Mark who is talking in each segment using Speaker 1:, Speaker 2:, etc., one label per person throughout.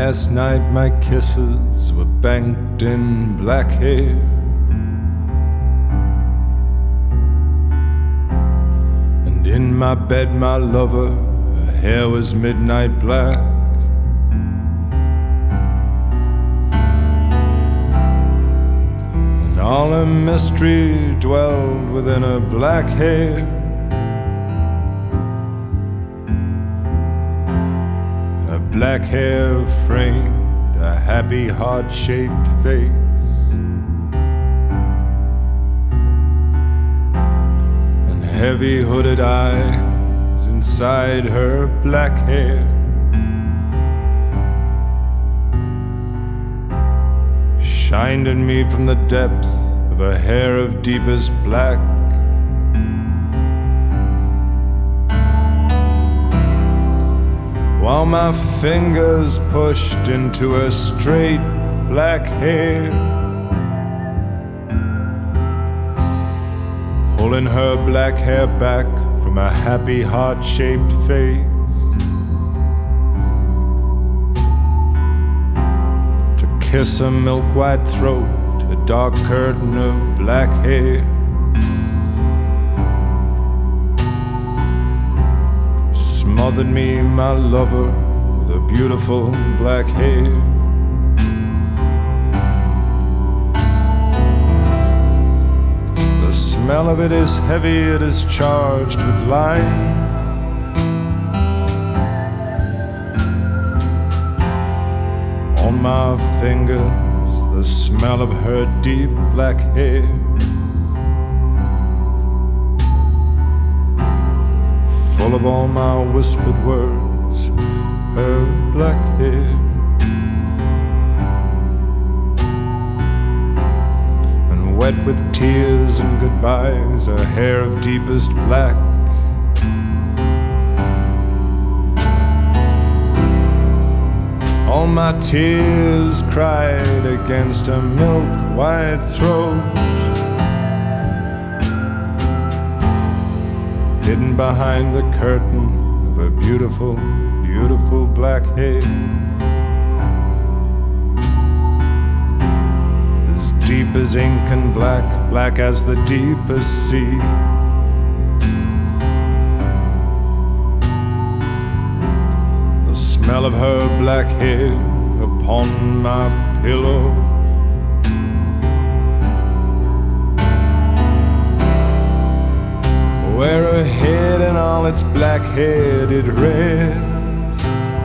Speaker 1: Last night my kisses were banked in black hair, and in my bed my lover, her hair was midnight black. And all her mystery dwelled within her black hair. Black hair framed a happy heart-shaped face, and heavy hooded eyes inside her black hair shined at me from the depths of a hair of deepest black. While my fingers pushed into her straight black hair, pulling her black hair back from a happy heart-shaped face, to kiss her milk-white throat, a dark curtain of black hair. Smothered me, my lover, with her beautiful black hair. The smell of it is heavy, it is charged with lime. On my fingers, the smell of her deep black hair. Full of all my whispered words, her black hair. And wet with tears and goodbyes, her hair of deepest black. All my tears cried against her milk-white throat, hidden behind the curtain of her beautiful, beautiful black hair. As deep as ink and black, black as the deepest sea. The smell of her black hair upon my pillow, where her head and all its black hair did rest.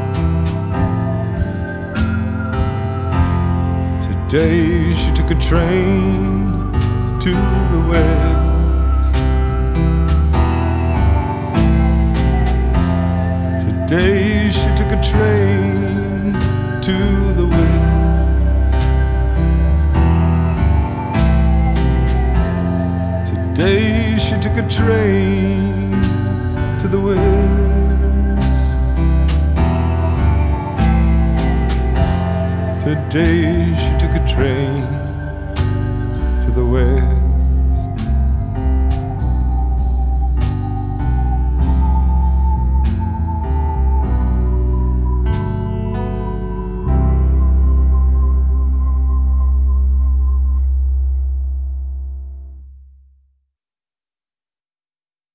Speaker 1: Today she took a train to the west. Today she took a train to the west. Today she took a train to the west. Today